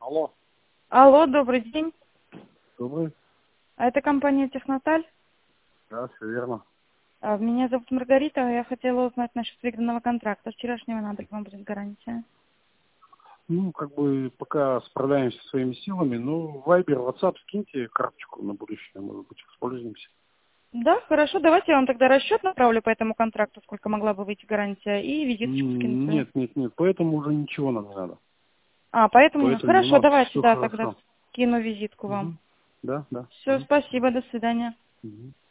Алло. Алло, добрый день. Добрый. А это компания Техноталь? Да, все верно. Меня зовут Маргарита. Я хотела узнать насчет выигранного контракта. С вчерашнего на день вам будет гарантия. Ну, как бы пока справляемся своими силами. Ну, Вайбер, WhatsApp скиньте карточку на будущее, может быть, воспользуемся. Да, хорошо. Давайте я вам тогда расчет направлю по этому контракту, сколько могла бы выйти гарантия, и визиточку скину свою. Нет, поэтому уже ничего нам не надо. Поэтому нет. Поэтому у Хорошо, нас давайте, все да, тогда хорошо. скину визитку вам. Да, да. Все, спасибо, до свидания. Мгм.